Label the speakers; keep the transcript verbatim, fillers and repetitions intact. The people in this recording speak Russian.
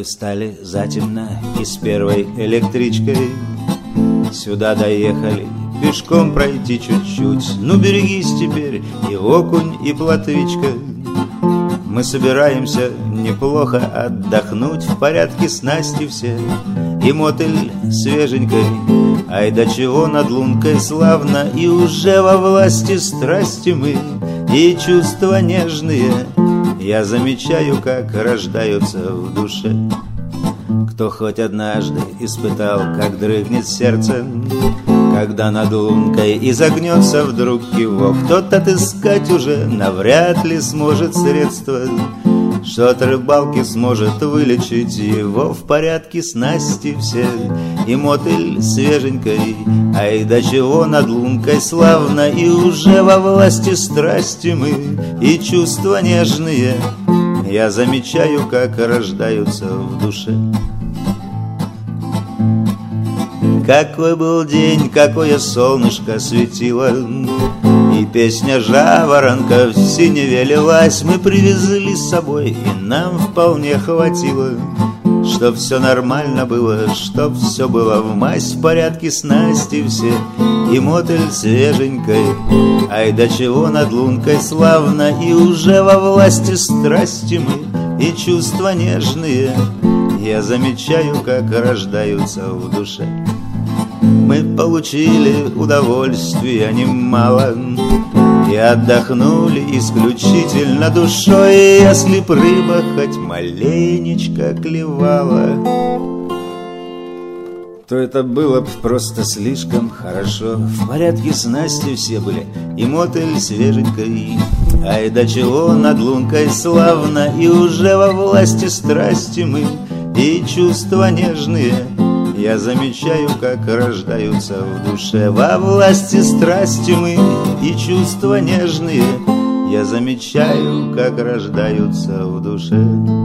Speaker 1: стали затемно и с первой электричкой сюда доехали, пешком пройти чуть-чуть. Ну берегись теперь и окунь, и плотвичка. Мы собираемся неплохо отдохнуть, в порядке снасти все и мотель свеженькой. Ай да чего над лункой славно, и уже во власти страсти мы и чувства нежные. Я замечаю, как рождаются в душе. Кто хоть однажды испытал, как дрыгнет сердце, когда над лункой изогнется вдруг кивок, тот отыскать уже навряд ли сможет средства, что от рыбалки сможет вылечить его. В порядке снасти все и мотель свеженькой. Ай да чего над лункой славно, и уже во власти страсти мы и чувства нежные. Я замечаю, как рождаются в душе. Какой был день, какое солнышко светило, и песня жаворонка в синеве лилась. Мы привезли с собой, и нам вполне хватило, чтоб все нормально было, чтоб все было в масть. В порядке снасти все и мотель свеженькой. Ай да чего над лункой славно, и уже во власти страсти мы и чувства нежные. Я замечаю, как рождаются в душе. Мы получили удовольствия немало и отдохнули исключительно душой. Если б рыба хоть маленечко клевала, то это было бы просто слишком хорошо. В порядке снасти все были и мотель свеженькой. Ай да чего над лункой славно, и уже во власти страсти мы и чувства нежные. Я замечаю, как рождаются в душе. Во власти страсти мы и чувства нежные. Я замечаю, как рождаются в душе.